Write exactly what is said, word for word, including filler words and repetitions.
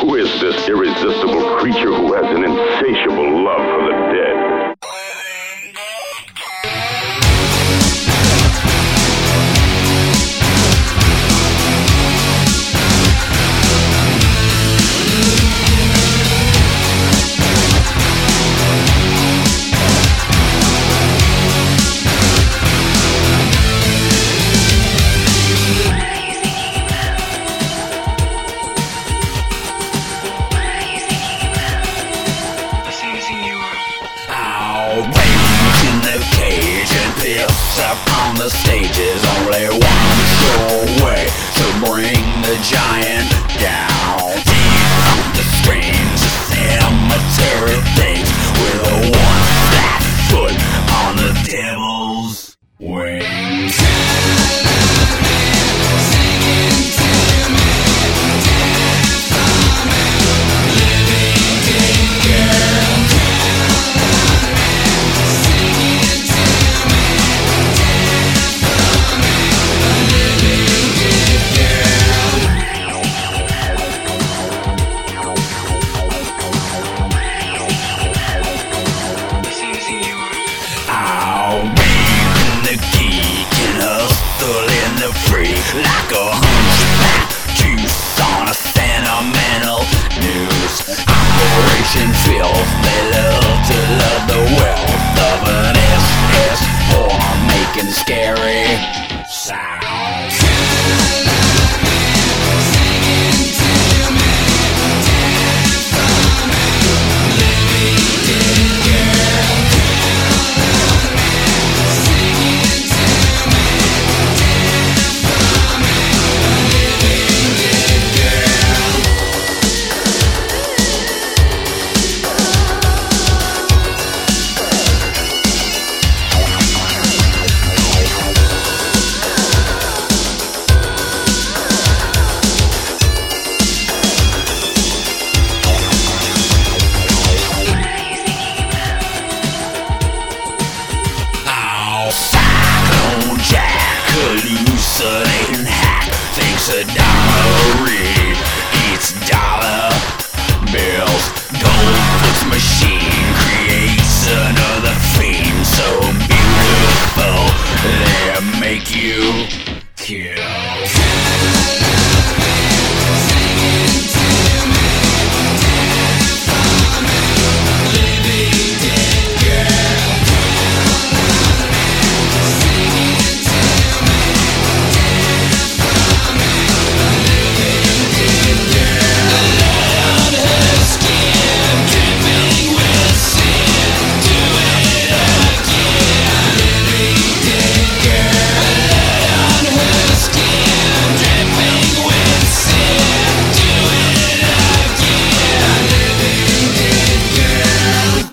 Who is this irresistible creature who has an insatiable love for the dead? In the cage and pissed up on the stages. Only one sure way to bring the giant down. Deep the screams, cemetery things with a one flat foot on the devil's wings. Like a hunchback juice on a sentimental news operation filth. They love to love the wealth of an S S whore making scary sounds. Cyclone Jack, hallucinating hack, thinks a